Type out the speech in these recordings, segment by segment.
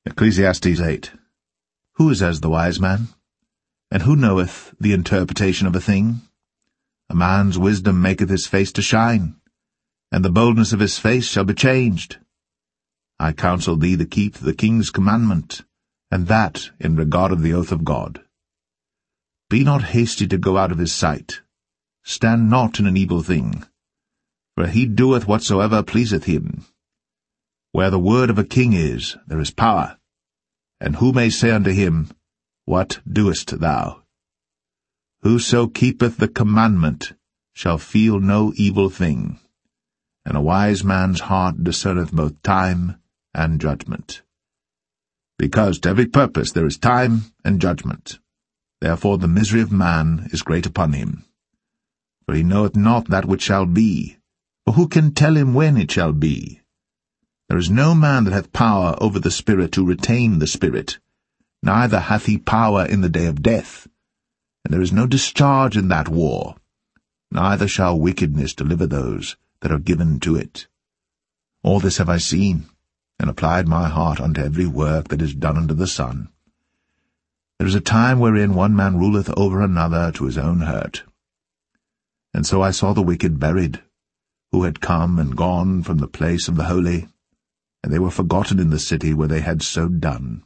Ecclesiastes 8. Who is as the wise man? And who knoweth the interpretation of a thing? A man's wisdom maketh his face to shine, and the boldness of his face shall be changed. I counsel thee to keep the king's commandment, and that in regard of the oath of God. Be not hasty to go out of his sight. Stand not in an evil thing, for he doeth whatsoever pleaseth him. Where the word of a king is, there is power. And who may say unto him, What doest thou? Whoso keepeth the commandment shall feel no evil thing, and a wise man's heart discerneth both time and judgment. Because to every purpose there is time and judgment. Therefore the misery of man is great upon him. For he knoweth not that which shall be, for who can tell him when it shall be? There is no man that hath power over the spirit to retain the spirit, neither hath he power in the day of death. And there is no discharge in that war, neither shall wickedness deliver those that are given to it. All this have I seen, and applied my heart unto every work that is done under the sun. There is a time wherein one man ruleth over another to his own hurt. And so I saw the wicked buried, who had come and gone from the place of the holy, and they were forgotten in the city where they had so done.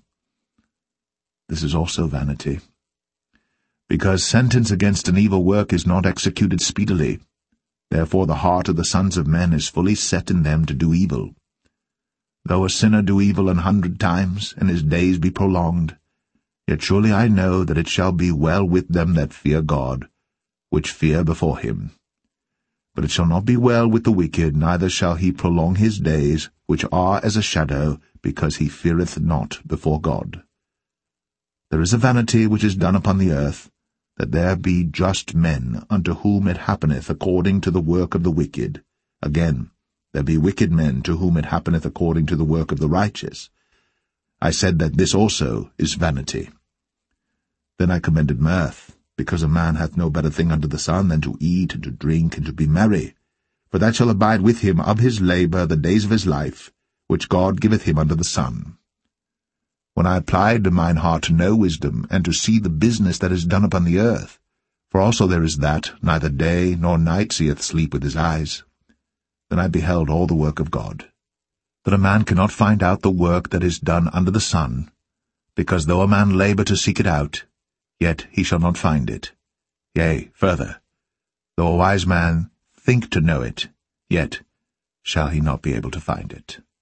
This is also vanity. Because sentence against an evil work is not executed speedily, therefore the heart of the sons of men is fully set in them to do evil. Though a sinner do evil 100 times, and his days be prolonged, yet surely I know that it shall be well with them that fear God, which fear before him. But it shall not be well with the wicked, neither shall he prolong his days, which are as a shadow, because he feareth not before God. There is a vanity which is done upon the earth, that there be just men, unto whom it happeneth according to the work of the wicked. Again, there be wicked men, to whom it happeneth according to the work of the righteous. I said that this also is vanity. Then I commended mirth, because a man hath no better thing under the sun than to eat and to drink and to be merry, for that shall abide with him of his labour the days of his life, which God giveth him under the sun. When I applied mine heart to know wisdom, and to see the business that is done upon the earth, for also there is that, neither day nor night seeth sleep with his eyes, then I beheld all the work of God, that a man cannot find out the work that is done under the sun, because though a man labour to seek it out, yet he shall not find it. Yea, further, though a wise man think to know it, yet shall he not be able to find it.